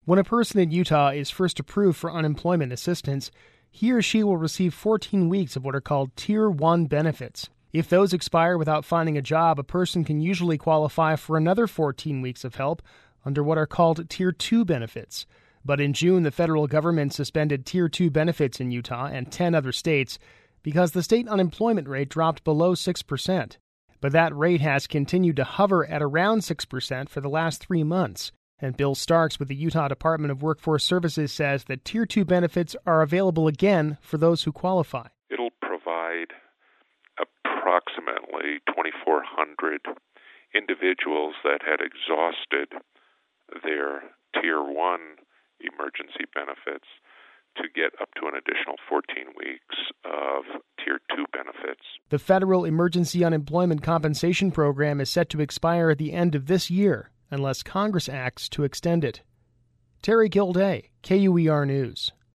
When a person in Utah is first approved for unemployment assistance, he or she will receive 14 weeks of what are called Tier 1 benefits. If those expire without finding a job, a person can usually qualify for another 14 weeks of help under what are called Tier 2 benefits. But in June, the federal government suspended Tier 2 benefits in Utah and 10 other states because the state unemployment rate dropped below 6%. But that rate has continued to hover at around 6% for the last 3 months. And Bill Starks with the Utah Department of Workforce Services says that Tier 2 benefits are available again for those who qualify. It'll provide approximately 2,400 individuals that had exhausted their Tier 1 emergency benefits to get up to an additional 14 weeks of Tier 2 benefits. The federal Emergency Unemployment Compensation Program is set to expire at the end of this year, unless Congress acts to extend it. Terry Gilday, KUER News.